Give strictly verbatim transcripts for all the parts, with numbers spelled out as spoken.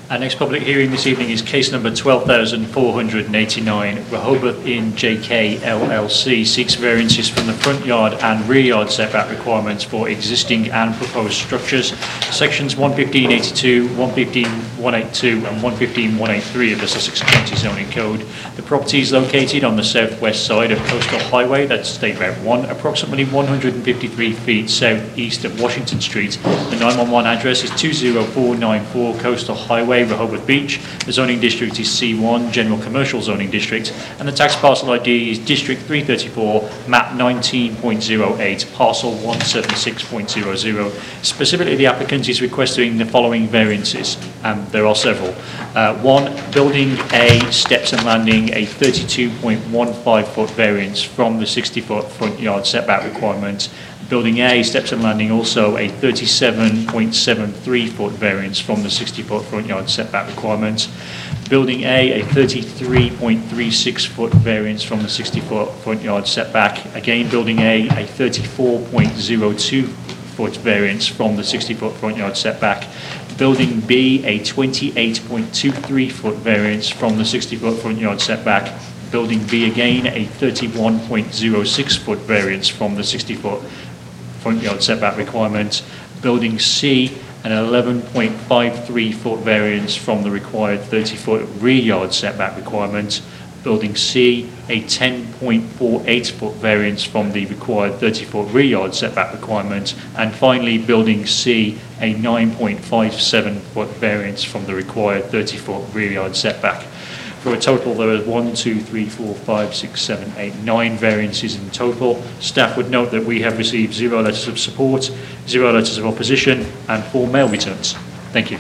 Our next public hearing this evening is case number twelve thousand four hundred eighty-nine. Rehoboth Inn J K L L C seeks variances from the front yard and rear yard setback requirements for existing and proposed structures. Sections one fifteen eighty-two, one fifteen one eighty-two and one fifteen one eighty-three of the Sussex County Zoning Code. The property is located on the southwest side of Coastal Highway, that's State Route one, approximately one hundred fifty-three feet southeast of Washington Street. The nine one one address is two zero four nine four Coastal Highway, Rehoboth Beach. The zoning district is C one, General Commercial Zoning District, and the tax parcel I D is District three thirty-four, map nineteen point zero eight, parcel one seventy-six point zero zero. Specifically, the applicant is requesting the following variances, and there are several. Uh, one, building A, steps and landing, a thirty-two point one five foot variance from the sixty foot front yard setback requirement. Building A, steps and landing, also a thirty-seven point seven three foot variance from the sixty foot front yard setback requirement. Building A, a thirty-three point three six foot variance from the sixty foot front yard setback. Again, Building A, a thirty-four point zero two foot variance from the sixty foot front yard setback. Building B, a twenty-eight point two three foot variance from the sixty foot front yard setback. Building B again, a thirty-one point zero six foot variance from the sixty foot front yard setback requirement. Building C, an eleven point five three foot variance from the required thirty foot rear yard setback requirement. Building C, a ten point four eight foot variance from the required thirty foot rear yard setback requirement. And finally, Building C, a nine point five seven foot variance from the required thirty foot rear yard setback. For a total, there are one, two, three, four, five, six, seven, eight, nine variances in total. Staff would note that we have received zero letters of support, zero letters of opposition, and four mail returns. Thank you.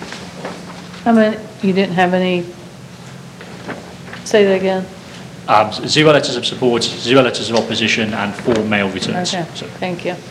How many? You didn't have any? Say that again. Um, zero letters of support, zero letters of opposition, and four mail returns. Okay. So. Thank you.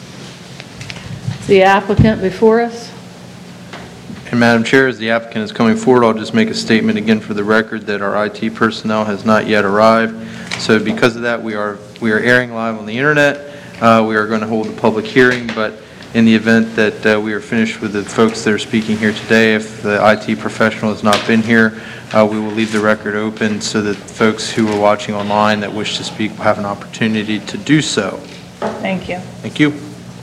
The applicant before us. And Madam Chair, as the applicant is coming forward, I'll just make a statement again for the record that our I T personnel has not yet arrived. So because of that, we are we are airing live on the internet. Uh, we are going to hold a public hearing, but in the event that uh, we are finished with the folks that are speaking here today, if the I T professional has not been here, uh, we will leave the record open so that folks who are watching online that wish to speak will have an opportunity to do so. Thank you. Thank you.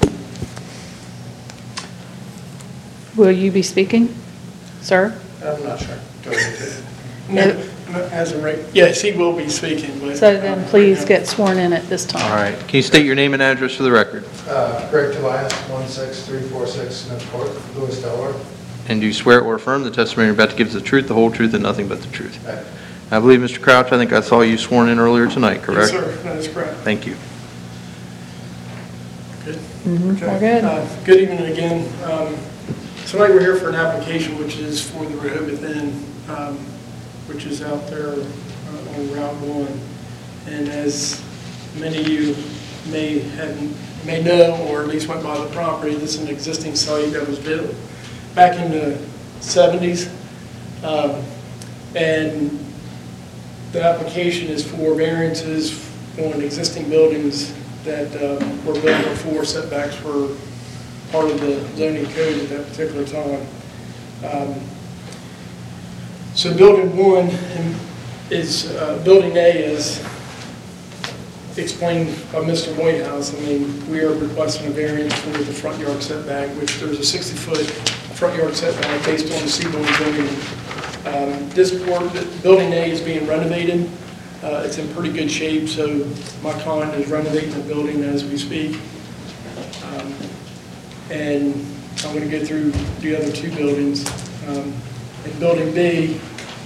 Will you be speaking, sir? I'm not sure. Go ahead. No. No, as a right, yes, he will be speaking. But, So then um, please right get sworn in at this time. All right. Can you state your name and address for the record? Uh, Greg Tobias, one six three four six Smith Court, Lewis, Delaware. And do you swear or affirm the testimony you're about to give is the truth, the whole truth, and nothing but the truth? Okay. I believe, Mister Crouch, I think I saw you sworn in earlier tonight, correct? Yes, sir. That is correct. Thank you. Good. Mm-hmm. Okay. We're good. Uh, good evening again. Um, tonight we're here for an application which is for the Rehoboth Inn, um, which is out there uh, on Route One. And as many of you may have may know, or at least went by the property, this is an existing site that was built back in the seventies. Um, and the application is for variances on existing buildings that um, were built before setbacks were part of the zoning code at that particular time. Um, so building one is, uh, building A is explained by Mister Whitehouse. I mean, we are requesting a variance for the front yard setback, which there's a sixty foot front yard setback based on the C one zoning. Um, this board, building A is being renovated. Uh, it's in pretty good shape, so my client is renovating the building as we speak. Um, and I'm going to go through the other two buildings. Um, and building B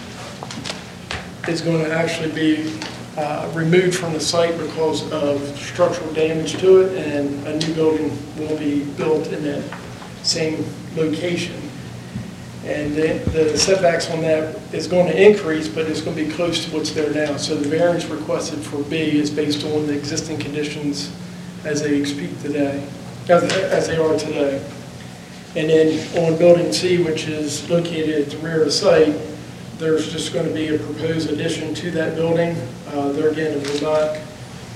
is going to actually be uh, removed from the site because of structural damage to it, and a new building will be built in that same location. And the, the setbacks on that is going to increase, but it's going to be close to what's there now. So the variance requested for B is based on the existing conditions as they speak today, as, as they are today. And then on building C, which is located at the rear of the site, there's just going to be a proposed addition to that building. Uh, there again, it will not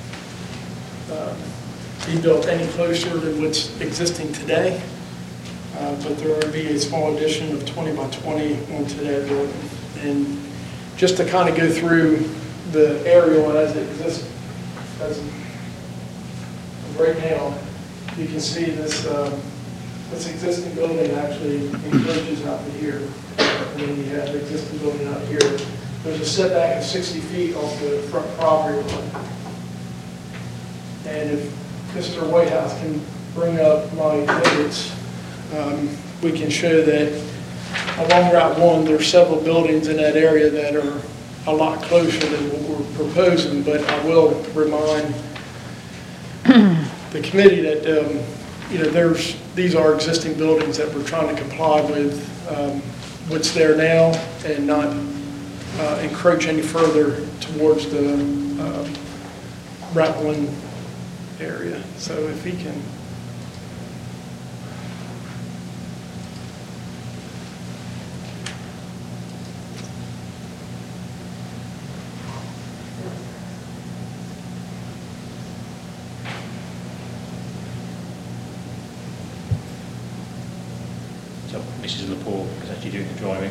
uh, be built any closer than what's existing today. uh, but there will be a small addition of twenty by twenty onto that building. And just to kind of go through the aerial as it exists, as of right now, you can see this, uh, this existing building actually encroaches out to here. And then you have the existing building out here. There's a setback of sixty feet off the front property line. And if Mister Whitehouse can bring up my exhibits, um, we can show that along Route one, there are several buildings in that area that are a lot closer than what we're proposing, but I will remind the committee that, um, you know, there's, these are existing buildings that we're trying to comply with um, what's there now and not uh, encroach any further towards the um, Route one area. So if he can. So Missus Laporte is actually doing the driving.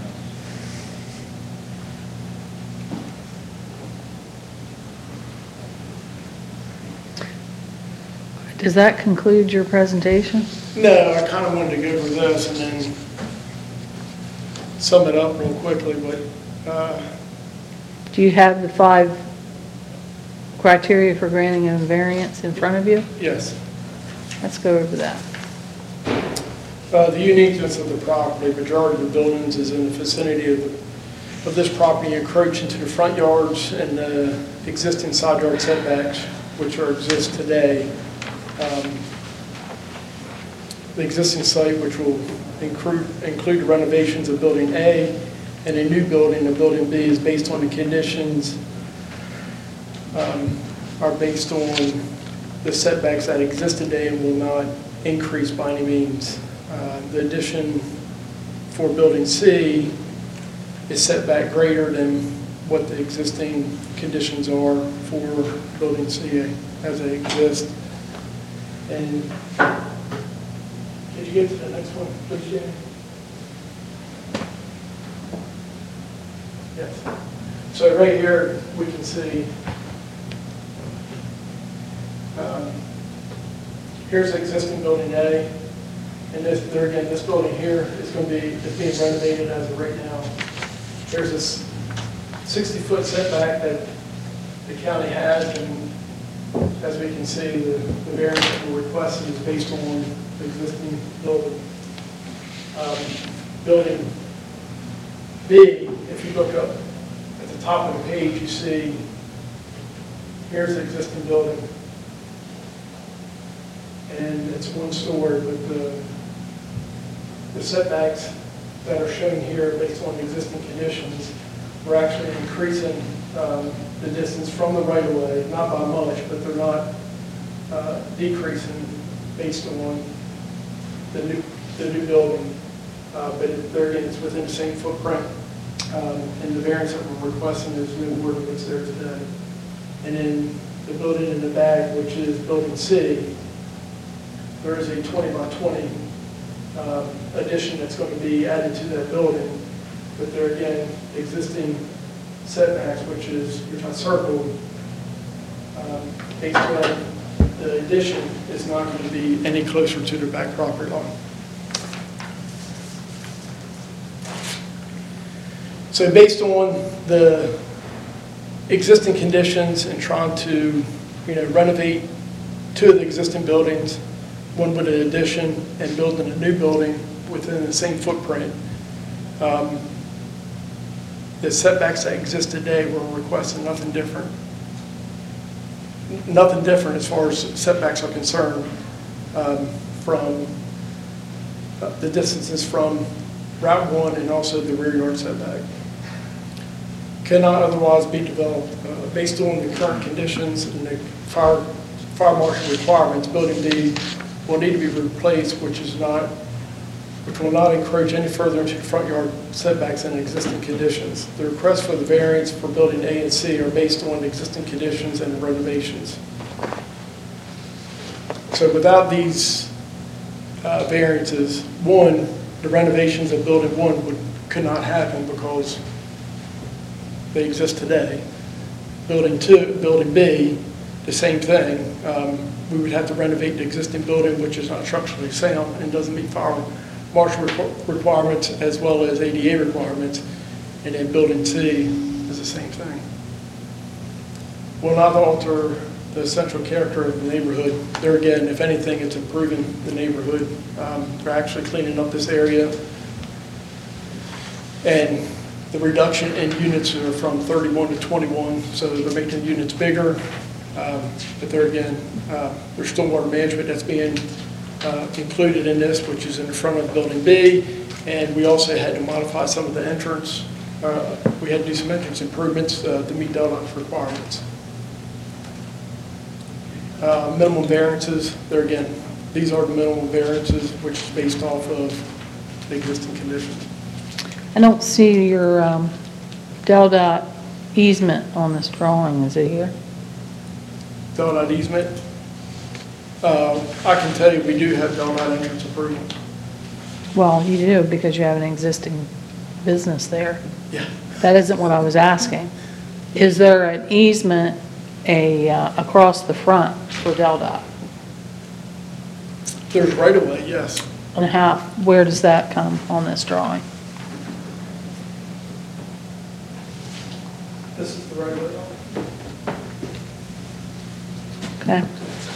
Does that conclude your presentation? No, I kind of wanted to go over this and then sum it up real quickly, but uh, Do you have the five criteria for granting a variance in front of you? yes. Let's go over that. Uh, The uniqueness of the property, majority of the buildings is in the vicinity of, the, of this property encroach into the front yards and the existing side yard setbacks, which are exist today. Um, The existing site, which will include, include renovations of Building A and a new building, of Building B, is based on the conditions um, are based on the setbacks that exist today and will not increase by any means. Uh, The addition for Building C is set back greater than what the existing conditions are for Building C as they exist. And could you get to the next one, please, Jamie? Yes. So right here, we can see, um, here's the existing Building A. And this, there again, this building here is going to be, is being renovated as of right now. There's this sixty-foot setback that the county has, and as we can see, the, the variance that we're requesting is based on the existing building. Um, building B, if you look up at the top of the page, you see here's the existing building. And it's one story, but the, the setbacks that are shown here based on existing conditions, we're actually increasing um, the distance from the right-of-way, not by much, but they're not uh, decreasing based on the new, the new building. Uh, but it, there again, it's within the same footprint. Um, and the variance that we're requesting is no more than what's there today. And then the building in the back, which is Building C, there is a twenty by twenty um, addition that's going to be added to that building. But there again, existing setbacks, which is, which I circled, um, based on the addition, is not going to be any closer to the back property line. So based on the existing conditions and trying to, you know, renovate two of the existing buildings, one with an addition and building a new building within the same footprint, um, the setbacks that exist today, we're requesting nothing different. Nothing different as far as setbacks are concerned um, from uh, the distances from Route one and also the rear yard setback. Cannot otherwise be developed uh, based on the current conditions and the fire, fire marshal requirements. Building D will need to be replaced, which is not, which will not encroach any further into the front yard setbacks than existing conditions. The requests for the variance for Building A and C are based on existing conditions and renovations. So without these uh, variances. One, the renovations of building one would, could not happen because they exist today. Building two, building B, the same thing. Um, we would have to renovate the existing building, which is not structurally sound and doesn't meet fire marshal requ- requirements as well as A D A requirements. And then building C is the same thing. Will not alter the central character of the neighborhood. There again, if anything, it's improving the neighborhood. Um, we're actually cleaning up this area. And the reduction in units are from thirty-one to twenty-one, so they're making units bigger. Um, but there again, uh, there's stormwater management that's being uh, included in this, which is in the front of building B. And we also had to modify some of the entrance. Uh, we had to do some entrance improvements uh, to meet Deldocs requirements. Uh, minimum variances, there again, these are the minimum variances, which is based off of the existing conditions. I don't see your um, Delta easement on this drawing, is it here? Delta easement, uh, I can tell you we do have Delta entrance approval. Well, you do because you have an existing business there. Yeah. That isn't what I was asking. Is there an easement a, uh, across the front for Delta? There's right of way, yes. And how, where does that come on this drawing? This is the right of way. Okay.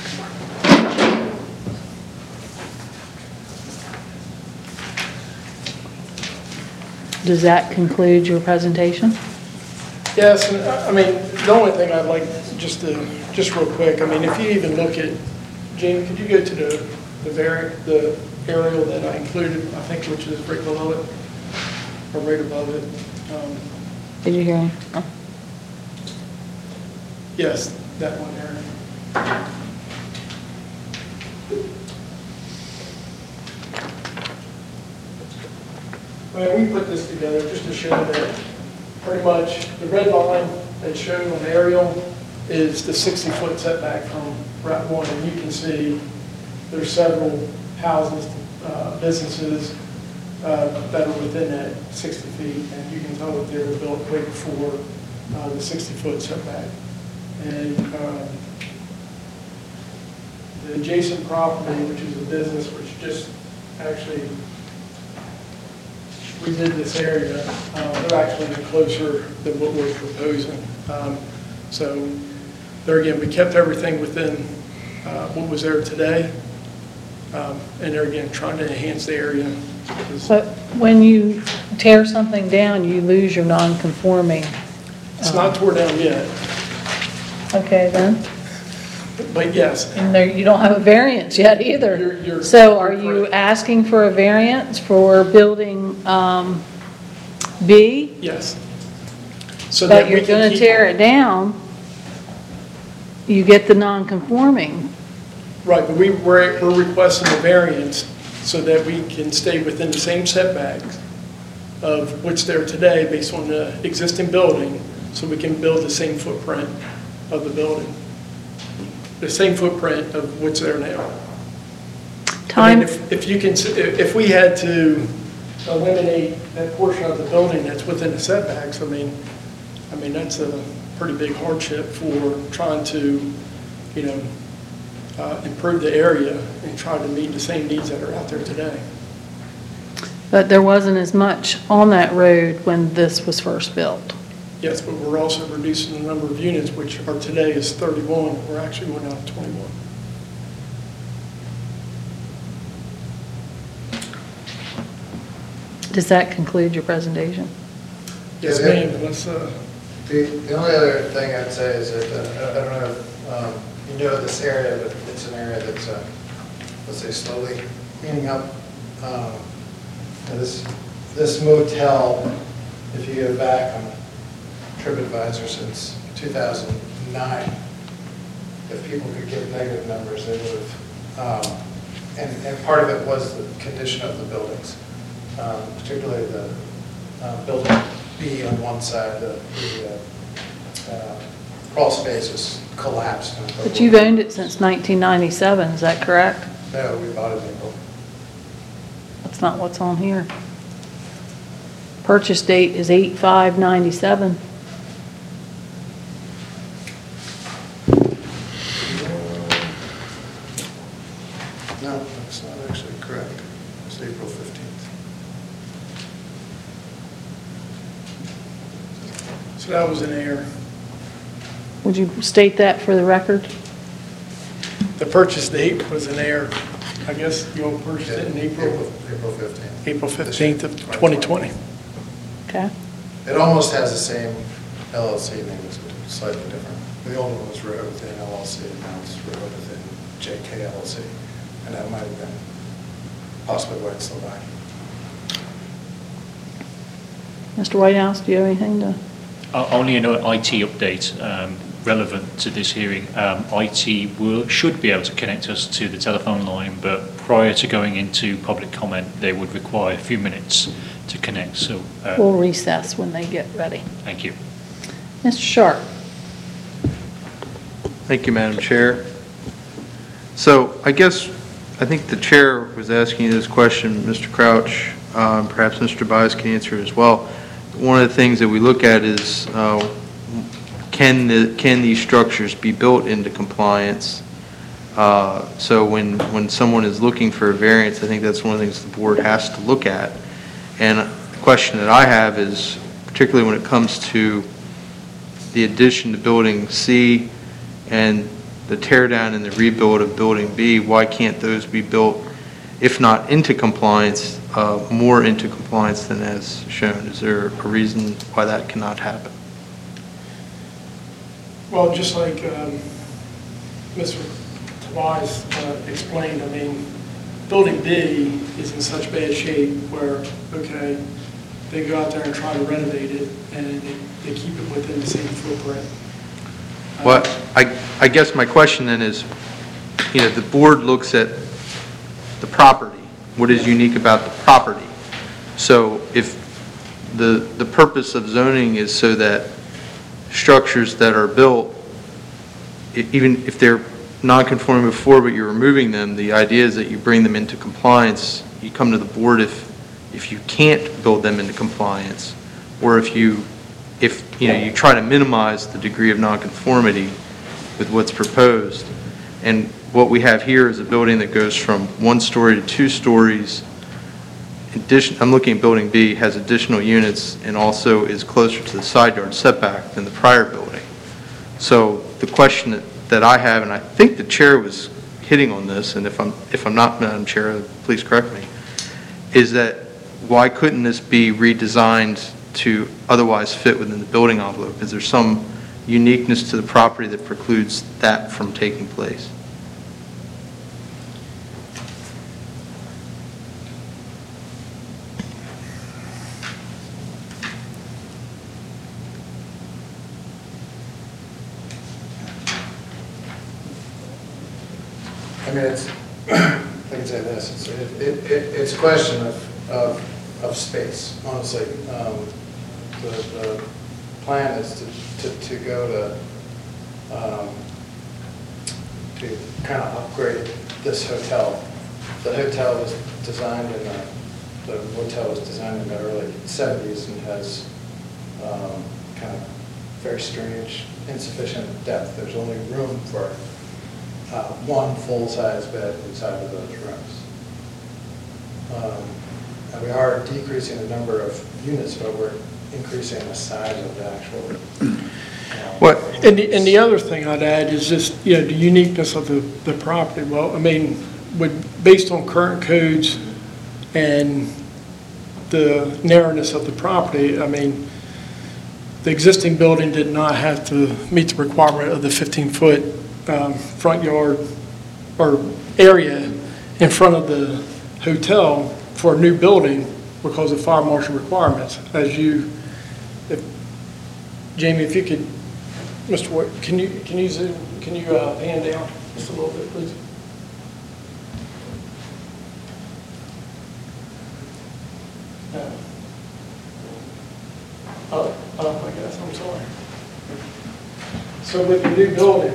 Does that conclude your presentation? Yes, and I I mean, the only thing I'd like, just to, just real quick, I mean, if you even look at, Gene, could you go to the, the vari the aerial that I included, I think, which is right below it, or right above it? Um, Did you hear me? Oh. Yes, that one there. I mean, we put this together just to show that pretty much the red line that's shown on the aerial is the sixty-foot setback from Route one. And you can see there's several houses, uh, businesses uh, that are within that sixty feet. And you can tell that they were built quick for uh, the sixty-foot setback. And um, the adjacent property, which is a business, which just actually redid this area, uh, they're actually closer than what we're proposing. Um, so there again, we kept everything within uh, what was there today. Um, and there again, trying to enhance the area. But when you tear something down, you lose your non-conforming. It's not tore down yet, Okay, then. but yes, And there, you don't have a variance yet either. You're- you're- So are you're you correct. asking for a variance for building um, B? yes. So that But we you're can going to keep- tear it down, you get the non-conforming. Right, but we, we're, we're requesting a variance so that we can stay within the same setbacks of what's there today based on the existing building, so we can build the same footprint of the building, the same footprint of what's there now. I mean, Time, if, if you can, s- if if we had to eliminate that portion of the building that's within the setbacks, I mean, I mean, that's a pretty big hardship for trying to, you know, uh, improve the area and try to meet the same needs that are out there today. but there wasn't as much on that road when this was first built. Yes, but we're also reducing the number of units, which are today is thirty-one. We're actually going down to twenty-one. Does that conclude your presentation? Yes, Yeah. ma'am, let's, uh, The, the only other thing I'd say is that, uh, I don't know if um, you know this area, but it's an area that's, uh, let's say, slowly cleaning up. Um, and This, this motel, if you go back on TripAdvisor since two thousand nine, if people could give negative numbers, they would have, um, and, and part of it was the condition of the buildings, um, particularly the uh, building B on one side, the, the uh, uh, crawl space is collapsed. But you've owned it since nineteen ninety-seven, is that correct? No, we bought it in April. That's not what's on here. Purchase date is eight five ninety-seven. No, that's not actually correct. It's April fifteenth. So that was an error. Would you state that for the record? The purchase date was an error. I guess you all purchased it in April, April fifteenth. April fifteenth of twenty twenty. Okay. It almost has the same L L C name, it's slightly different. The old one was Rehoboth Inn L L C, and now it's Rehoboth Inn J K L L C. And that might have been possibly why it's still buying. Mister Whitehouse, do you have anything to? Uh, Only an I T update um, relevant to this hearing. Um, I T will, should be able to connect us to the telephone line, but prior to going into public comment, they would require a few minutes to connect. So, uh, We'll recess when they get ready. thank you. Mister Sharp? Thank you, Madam Chair. So I guess, I think the chair was asking you this question, Mister Crouch, um, perhaps Mister Bias can answer as well. One of the things that we look at is, uh, can the, can these structures be built into compliance? Uh, So when, when someone is looking for a variance, I think that's one of the things the board has to look at. And the question that I have is, particularly when it comes to the addition to Building C and the tear down and the rebuild of Building B, why can't those be built, if not into compliance, uh, more into compliance than as shown? Is there a reason why that cannot happen? Well, just like um, Mister Tobias uh, explained, I mean, Building B is in such bad shape where, okay, they go out there and try to renovate it, and they, they keep it within the same footprint. Uh, Well, I, I guess my question then is, you know, the board looks at the property, what is unique about the property. So if the, the purpose of zoning is so that structures that are built, e- even if they're non-conforming before, but you're removing them, the idea is that you bring them into compliance. You come to the board if, if you can't build them into compliance, or if you, if, you know, you try to minimize the degree of nonconformity with what's proposed. And what we have here is a building that goes from one story to two stories. Addition, I'm looking at Building B, has additional units and also is closer to the side yard setback than the prior building. So the question that, that I have, and I think the chair was hitting on this, and if I'm, if I'm not, Madam Chair, please correct me, is that why couldn't this be redesigned to otherwise fit within the building envelope? Is there some uniqueness to the property that precludes that from taking place? I mean, it's, I can say this, it's, it, it, it- it's a question of, of, of space, honestly. Um, The, the plan is to, to, to go to, um, to kind of upgrade this hotel. The hotel was designed in the, the hotel was designed in the early seventies and has, um, kind of very strange, insufficient depth. There's only room for uh, one full-size bed inside of those rooms. Um, And we are decreasing the number of units, but we're increasing the size of the actual. uh, What? And the, and the other thing I'd add is just, you know, the uniqueness of the, the property. Well, I mean, with, based on current codes and the narrowness of the property, I mean, the existing building did not have to meet the requirement of the fifteen-foot um, front yard or area in front of the hotel for a new building because of fire marshal requirements. As you, if, Jamie, if you could, Mister White, can you, can you zoom, can you uh, pan down just a little bit, please? Uh, Oh, oh, I guess, I'm sorry. So with the new building,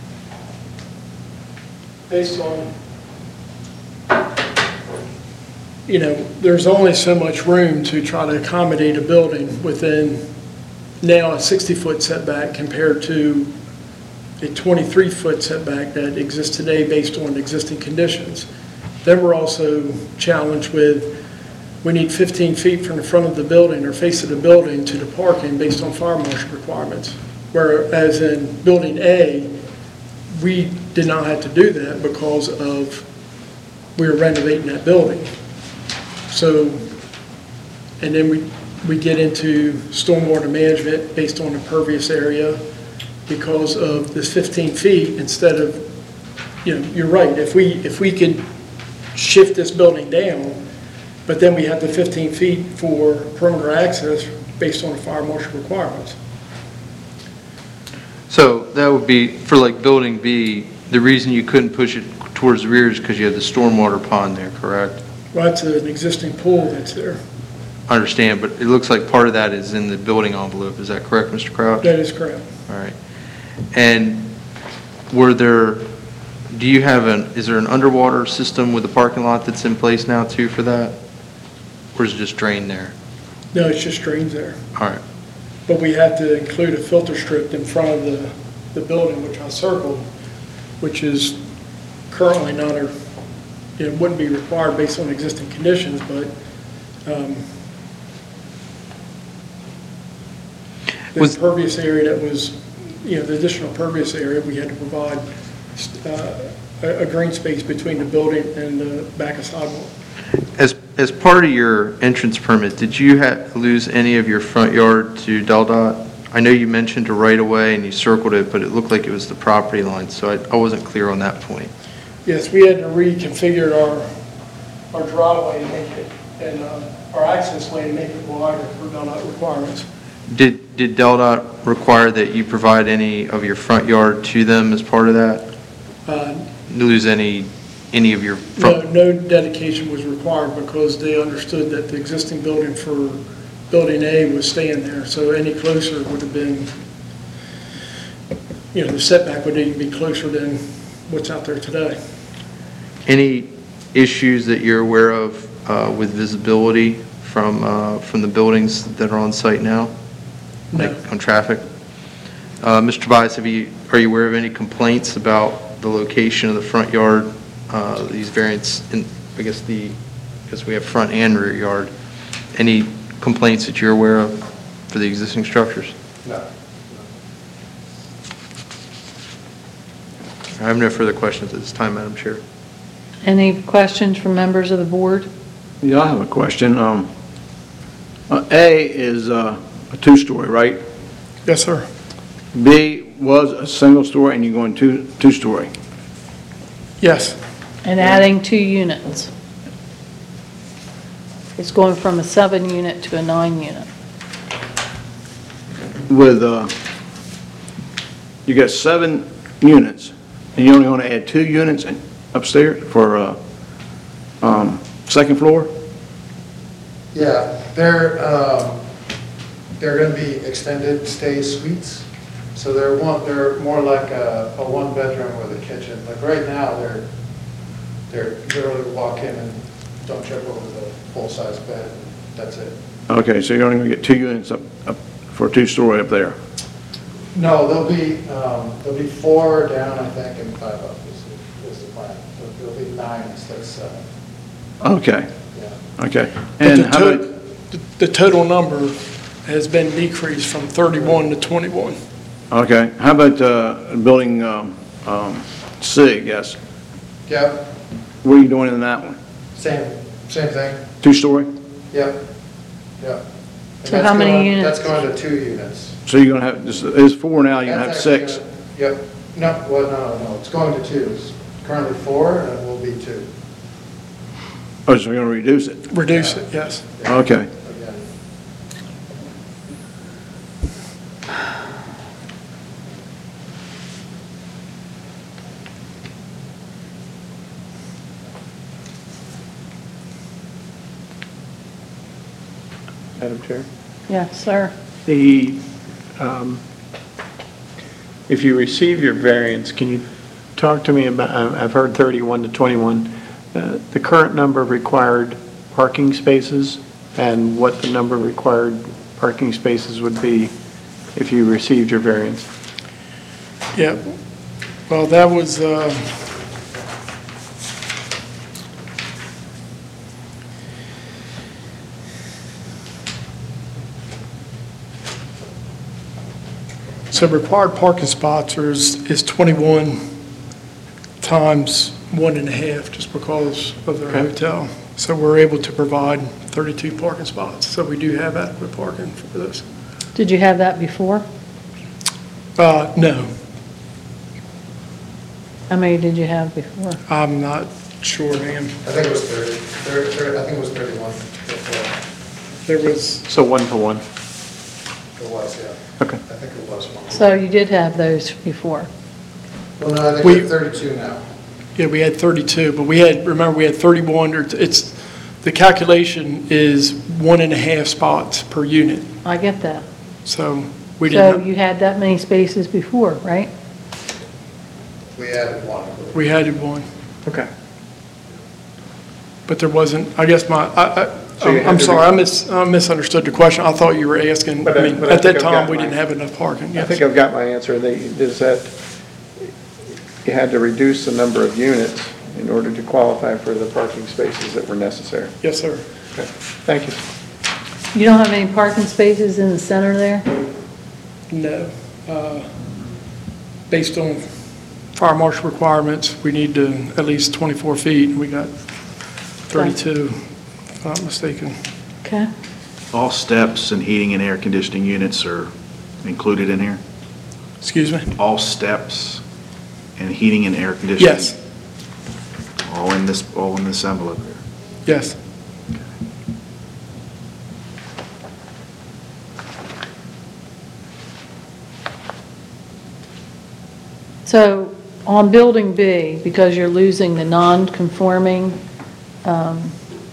based on you know, there's only so much room to try to accommodate a building within now a sixty-foot setback compared to a twenty-three foot setback that exists today based on existing conditions. Then we're also challenged with, we need fifteen feet from the front of the building or face of the building to the parking based on fire marshal requirements. Whereas in Building A, we did not have to do that because of, we were renovating that building. So, and then we, we get into stormwater management based on the pervious area because of this fifteen feet instead of, you know, you're right, if we, if we could shift this building down, but then we have the fifteen feet for perimeter access based on the fire marshal requirements. So that would be, for like Building B, the reason you couldn't push it towards the rear is because you have the stormwater pond there, correct? Well, that's an existing pool that's there. I understand, but it looks like part of that is in the building envelope. Is that correct, Mister Crouch? That is correct. All right. And were there, do you have an, is there an underwater system with the parking lot that's in place now too for that? Or is it just drained there? No, it's just drains there. All right. But we have to include a filter strip in front of the, the building, which I circled, which is currently not a, it wouldn't be required based on existing conditions, but um, the Was- pervious area that was, you know, the additional pervious area, we had to provide uh, a, a green space between the building and the back of sidewalk. As, as part of your entrance permit, did you ha lose any of your front yard to Del Dot? I know you mentioned a right-of-way and you circled it, but it looked like it was the property line, so I, I wasn't clear on that point. Yes, we had to reconfigure our, our driveway to make it, and uh, our access way to make it wider for Del Dot requirements. Did, did Del Dot require that you provide any of your front yard to them as part of that? Uh, Lose any, any of your No, front? no dedication was required because they understood that the existing building for Building A was staying there, so any closer would have been, you know, the setback would even be closer than what's out there today. Any issues that you're aware of uh, with visibility from, uh, from the buildings that are on site now? No. Like on traffic? Uh, Mister Tobias, have you, are you aware of any complaints about the location of the front yard, uh, these variants, in, I guess the, because we have front and rear yard, any complaints that you're aware of for the existing structures? No. I have no further questions at this time, Madam Chair. Any questions from members of the board? Yeah, I have a question. Um, uh, A is uh, a two-story, right? Yes, sir. B was a single-story, and you're going two, two-story. Yes. And adding two units. It's going from a seven unit to a nine unit. With, uh, you got seven units, and you only want to add two units in- upstairs for uh, um, second floor? Yeah, they're, um, they're going to be extended stay suites. So they're one, they're more like a, a one bedroom with a kitchen. Like right now, they're, they're literally walk in and don't trip over the full-size bed. That's it. Okay, so you're only going to get two units up, up for a two-story up there. No, there'll be, um, there'll be four down, I think, and five up is, the- is the plan. So there'll be nine instead of seven. Okay, Yeah. okay. But And the how to- about, the- the total number has been decreased from thirty-one to twenty-one. okay, how about uh, building um, um, C, I guess? Yep, What are you doing in that one? same, same thing. Two-story? Yep, yep. And So that's how many going- units? That's going to two units. So you're going to have, this is four now, you're going to have That's actually six. gonna- Yep, no, well, no, no, it's going to two. It's currently four, and it will be two. Oh, so you're going to reduce it? Reduce it, yes. Okay. Again. Madam Chair? Yes, sir. The, um, if you receive your variance, can you talk to me about, I- I've heard thirty-one to twenty-one, uh, the current number of required parking spaces and what the number of required parking spaces would be if you received your variance? Yeah, well, that was, uh, so required parking spots is, is twenty-one times one and a half, just because of their Okay. hotel. So we're able to provide thirty-two parking spots, so we do have adequate parking for this. Did you have that before? Uh, no, How many did you have before? I'm not sure, ma'am. I think it was thirty, thirty, thirty- I think it was thirty-one before. There was, So one to one? It was, yeah. Okay. I think it was one. So you did have those before? Well, no, I think We- we're thirty-two now. yeah, we had thirty-two, but we had, remember, we had thirty-one, or it's, the calculation is one and a half spots per unit, I get that. so we So didn't, you had that many spaces before, right? We added one. we had one, Okay. but there wasn't, I guess my, I, I, So you I'm had I'm to- sorry, I mis, I misunderstood the question. I thought you were asking, But I I- mean, but I at that think I've time, got we my- didn't have enough parking, I yes. think I've got my answer. They, is that you had to reduce the number of units in order to qualify for the parking spaces that were necessary. Yes, sir. Okay. Thank you. You don't have any parking spaces in the center there? No. Uh, Based on fire marshal requirements, we need to at least twenty-four feet, and we got thirty-two, if I'm not mistaken. Okay. All steps and heating and air conditioning units are included in here? Excuse me? All steps and heating and air conditioning? Yes, All in this, all in this envelope here? yes. So on building B, because you're losing the non-conforming um,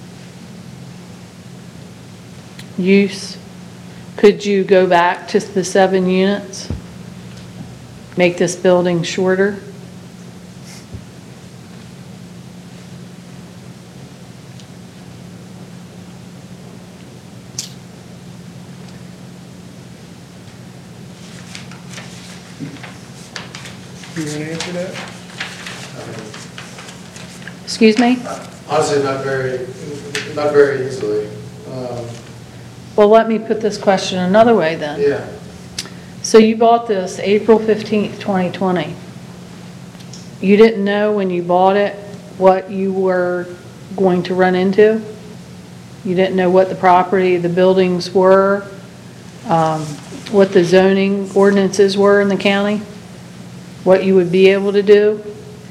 use, could you go back to the seven units? Make this building shorter? You want to answer that? Excuse me? Honestly, not very, not very easily. Um, Well, let me put this question another way then. Yeah, So you bought this April fifteenth, twenty twenty. You didn't know when you bought it what you were going to run into? You didn't know what the property, the buildings were, um, what the zoning ordinances were in the county? What you would be able to do?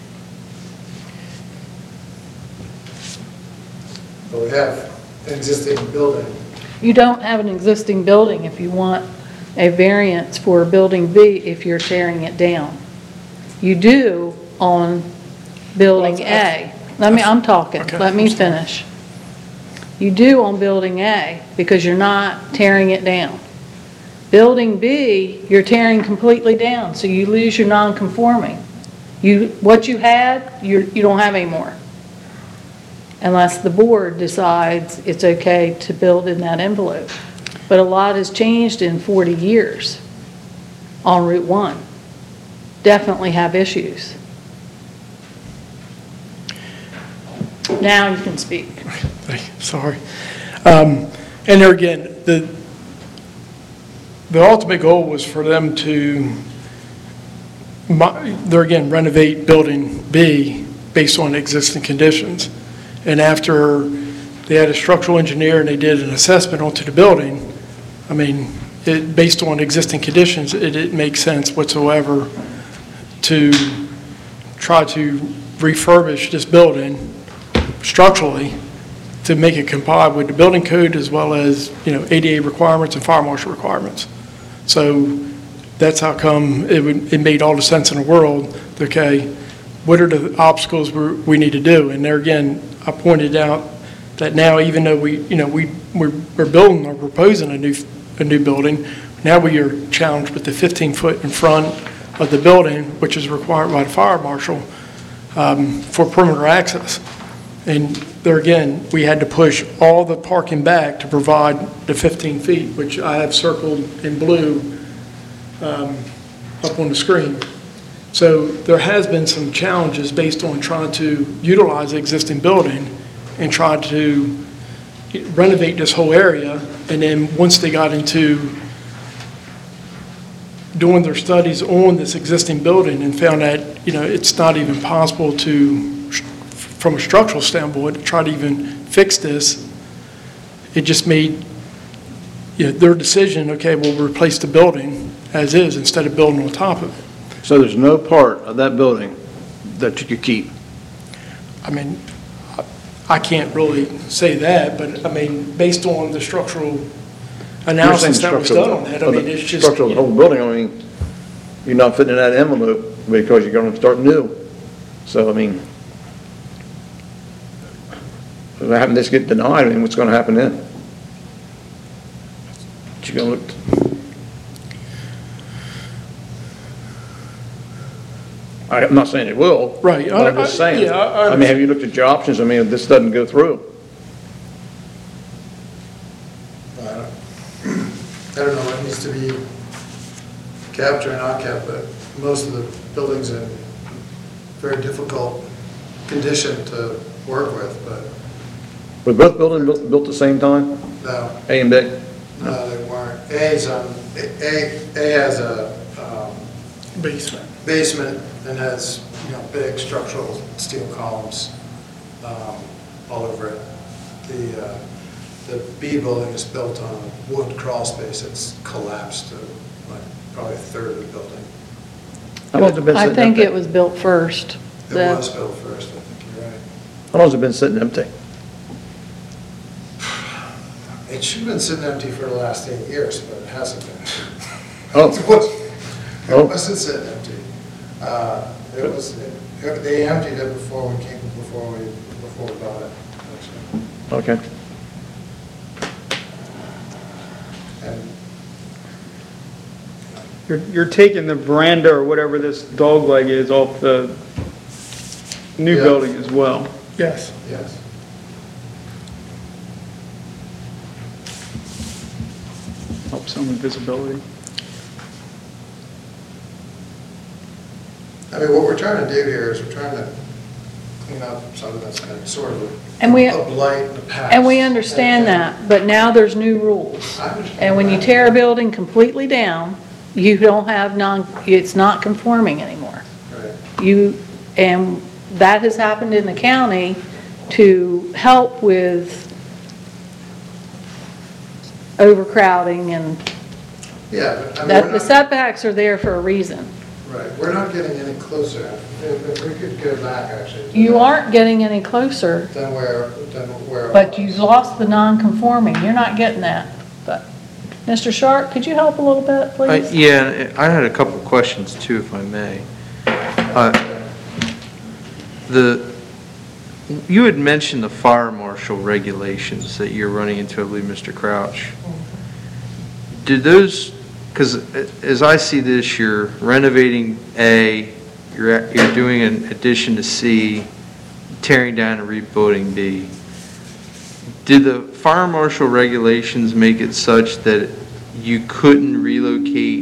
but we have an existing building. You don't have an existing building if you want a variance for building B if you're tearing it down. You do on building Well, A. Let me, I'm talking, Okay, let me I'm sorry. finish. You do on building A because you're not tearing it down. Building B, you're tearing completely down, so you lose your non-conforming. You, what you had, you're, you don't have anymore. Unless the board decides it's okay to build in that envelope. But a lot has changed in forty years on Route one. Definitely have issues. Now you can speak. Thank you. Sorry. Um, And there again, the, the ultimate goal was for them to, mo- there again, renovate Building B based on existing conditions. And after they had a structural engineer and they did an assessment onto the building, I mean, it, based on existing conditions, it didn't make sense whatsoever to try to refurbish this building structurally to make it comply with the building code as well as, you know, A D A requirements and fire marshal requirements. So that's how come it would, it made all the sense in the world, okay, what are the obstacles we we need to do? And there again, I pointed out that now even though we, you know, we, we're we're building or proposing a new, a new building, now we are challenged with the fifteen foot in front of the building, which is required by the fire marshal um, for perimeter access. And there again, we had to push all the parking back to provide the fifteen feet, which I have circled in blue um, up on the screen. So there has been some challenges based on trying to utilize the existing building and try to renovate this whole area. And then once they got into doing their studies on this existing building and found that, you know, it's not even possible to, from a structural standpoint, to try to even fix this, it just made, you know, their decision, okay, we'll replace the building as is instead of building on top of it. So there's no part of that building that you could keep? I mean, I can't really say that, but I mean, based on the structural analysis that was done on that, I mean, it's just. Structure of the whole building, I mean, you're not fitting in that envelope because you're going to start new. So, I mean, if having this get denied, I mean, what's going to happen then? You're going to look. I'm not saying it will. Right. But I'm just I- I- saying. yeah, I- I I mean, have you looked at your options? I mean, if this doesn't go through. I don't I don't know what needs to be kept or not kept, but most of the buildings in very difficult condition to work with, but Were both buildings built, built at the same time, no, A and B? no, they weren't. A's, um, A, A has a um, Basement. basement and has, you know, big structural steel columns um, all over it. The, uh, the B building is built on a wood crawl space. It's collapsed to like probably a third of the building. How long has it been I sitting think empty? it was built first. It The- was built first, I think you're right. How long has it been sitting empty? It should have been sitting empty for the last eight years, but it hasn't been. Oh. It wasn't, Oh. it wasn't sitting empty. Uh, It was, it- they emptied it before we came, before we, before we bought it, actually. Okay. And You're, you're taking the veranda or whatever this dog leg is off the new Yeah. building as well. Yes. yes. Helps some with visibility. I mean, what we're trying to do here is we're trying to clean up something that's been sort of And we- a blight in the past. And we understand that, but now there's new rules. I understand And when you that. tear a building completely down, you don't have non, it's not conforming anymore. Right. You, and that has happened in the county to help with overcrowding, and Yeah, but I mean, that we're the not, setbacks are there for a reason. right, we're not getting any closer. If if we could go back, actually. to You that, aren't getting any closer, Than where, than where. it but was. you've lost the non-conforming. You're not getting that. But, Mister Sharp, could you help a little bit, Uh, please? Yeah, I had a couple of questions too, if I may. Uh, The, you had mentioned the fire marshal regulations that you're running into, I believe, Mister Crouch. Did those, because as I see this, you're renovating A, you're, you're doing an addition to C, tearing down and rebuilding B. Did the fire marshal regulations make it such that you couldn't relocate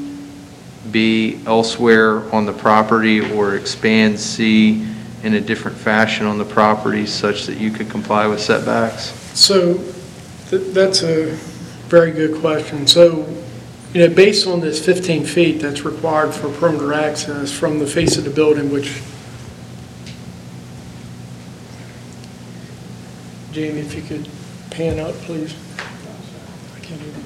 B elsewhere on the property or expand C in a different fashion on the property such that you could comply with setbacks? So th- that's a very good question. So, you know, based on this fifteen feet that's required for perimeter access from the face of the building, which, Jamie, if you could pan up, please. I can't even.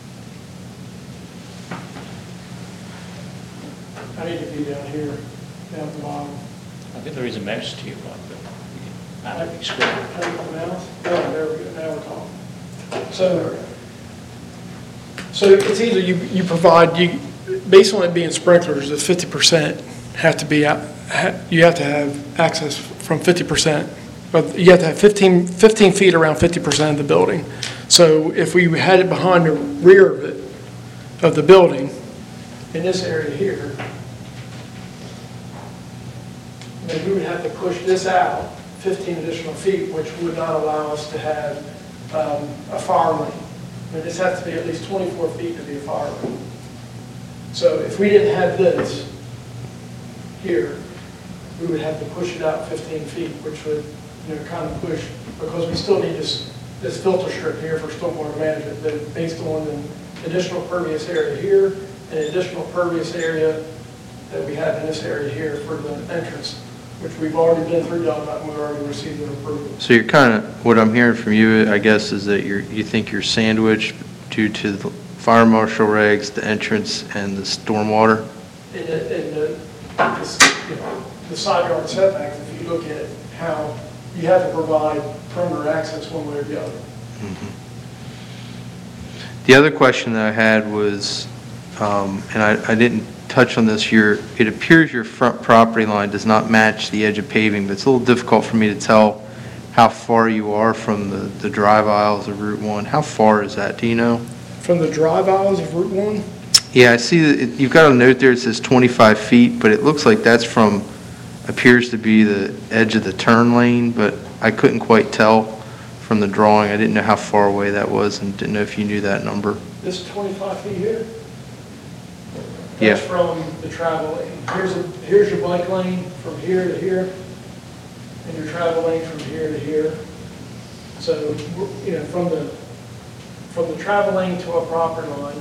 I need to be down here, down the bottom. I think there is a mouse to your right, but you can manually scroll. Take the mouse. Oh, there we go, now we're talking. So, so it's either you, you provide, you, based on it being sprinklers, the fifty percent have to be, out- ha- you have to have access from fifty percent. But you have to have fifteen, fifteen feet around fifty percent of the building. So if we had it behind the rear of it, of the building, in this area here, then we would have to push this out fifteen additional feet, which would not allow us to have um, a fire lane. I mean, this has to be at least twenty-four feet to be a fire lane. So if we didn't have this here, we would have to push it out fifteen feet, which would, you know, kind of push, because we still need this, this filter strip here for stormwater management, that based on an additional pervious area here, and an additional pervious area that we have in this area here for the entrance, which we've already been through, done that, and we've already received an approval. So you're kind of, what I'm hearing from you, I guess, is that you're, you think you're sandwiched due to the fire marshal regs, the entrance, and the stormwater? In the, in the, this, you know, the side yard setbacks, if you look at how you have to provide perimeter access one way or the other. Mm-hmm. The other question that I had was, um, and I, I didn't touch on this, your, it appears your front property line does not match the edge of paving, but it's a little difficult for me to tell how far you are from the, the drive aisles of Route one. How far is that, do you know? From the drive aisles of Route one, Yeah, I see that it- you've got a note there that says twenty-five feet, but it looks like that's from, appears to be the edge of the turn lane, but I couldn't quite tell from the drawing. I didn't know how far away that was and didn't know if you knew that number. this twenty-five feet here, Yeah. that's from the travel lane. Here's, a, here's your bike lane from here to here, and your travel lane from here to here. So, we're- you know, from the, from the travel lane to our property line,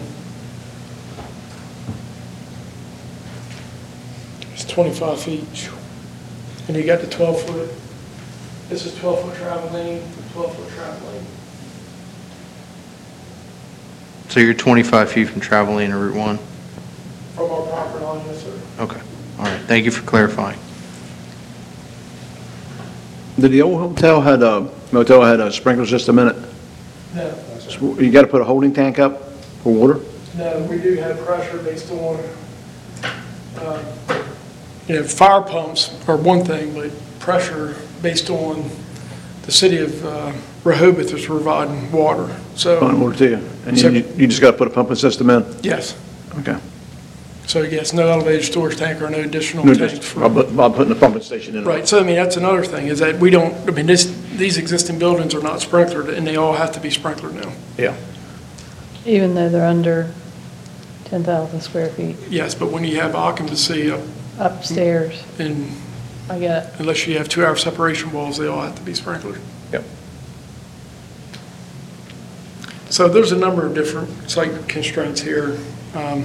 it's twenty-five feet. And you got the twelve foot, this is twelve foot travel lane, twelve foot travel lane. So you're twenty-five feet from travel lane to Route one? From our property line, yes, sir. Okay, all right, thank you for clarifying. Did the old hotel had a, motel had a sprinkler system in it? No, So you got to put a holding tank up for water? no, we do have pressure based on, um, you know, fire pumps are one thing, but pressure based on the city of uh, Rehoboth is providing water. Fine So, water to you. And So- you, you just got to put a pumping system in? yes. Okay. So, yes, no elevated storage tank or no additional No, tanks. just, for- Bob Bob putting a pumping station in. Right, so I mean, that's another thing, is that we don't, I mean, this, these existing buildings are not sprinklered, and they all have to be sprinkled now. Yeah. Even though they're under ten thousand square feet Yes, but when you have occupancy up upstairs, in, I get it. unless you have two-hour separation walls, they all have to be sprinkled. Yep. So there's a number of different site constraints here um,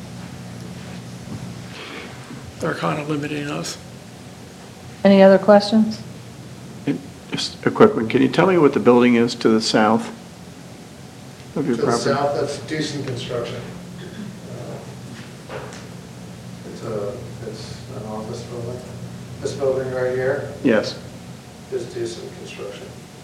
that are kind of limiting us. Any other questions? Just a quick one. Can you tell me what the building is to the south of your To the property? south, that's decent construction. Uh, It's a, it's an office building. This building right here Yes. is decent construction.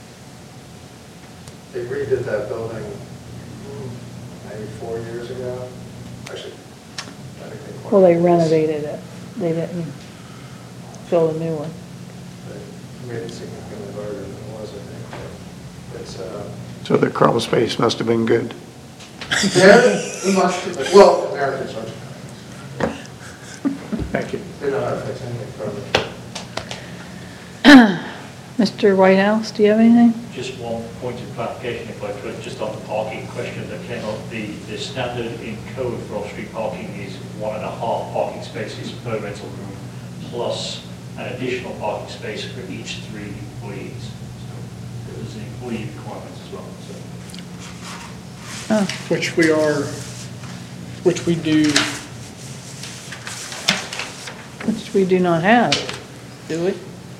They redid that building hmm, maybe four years ago. Actually, I think they. Well, they renovated it. They didn't build a new one. They made it significantly larger than it was, I think. But It's, uh, So the crawl space must have been good. yeah, it must have been- well, American construction. Thank you. They don't have to fix anything from it. Mister Whitehouse, do you have anything? Just one point of clarification, if I could, just on the parking question that came up. The, the standard in code for off-street parking is one and a half parking spaces per rental room, plus an additional parking space for each three employees. So there's an employee requirement as well, so. Oh, Which we are, which we do, which we do not have, do we?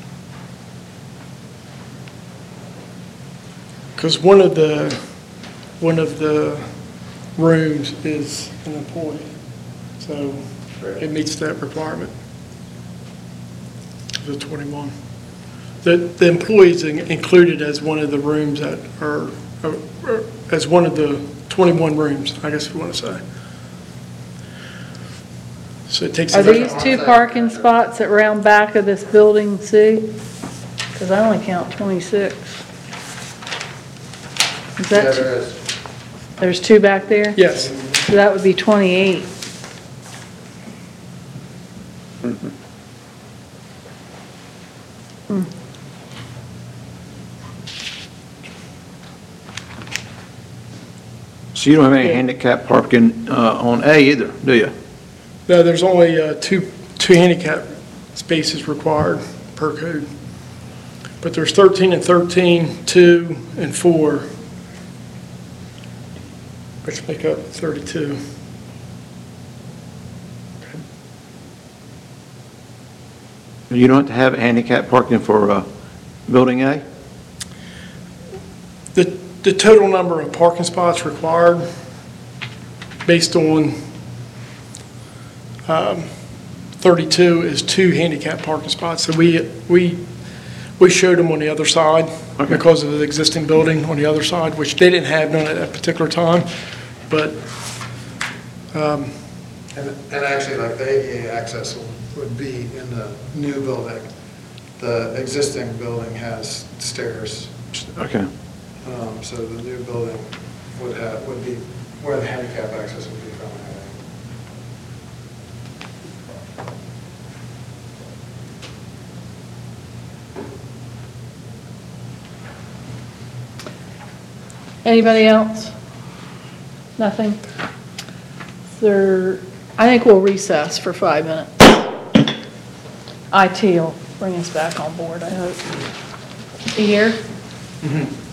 because one of the, one of the rooms is an employee. So it meets that requirement. The twenty-one. The, the employees in- included as one of the rooms that are, are- as one of the twenty-one rooms, I guess if you want to say. So it takes. Are it up- these two parking spots that round back of this building, C? Because I only count twenty-six. Is Yeah, that, there is. there's two back there? Yes. So that would be twenty-eight. Hmm. So you don't have any Yeah. handicap parking uh, on A either, do you? No, there's only uh, two, two handicap spaces required per code. But there's thirteen and thirteen, two and four, which make up thirty-two. You don't have to have handicap parking for uh, Building A? The, the total number of parking spots required based on um, thirty-two is two handicap parking spots. So we, we, we showed them on the other side Okay. because of the existing building on the other side, which they didn't have none at that particular time. But um, And, and actually, like, the A D A access would be in the new building. The existing building has stairs, Okay. um, so the new building would have, would be where the handicap access would be from. Anybody else? Nothing? There, I think we'll recess for five minutes. I T will bring us back on board, I hope. You here?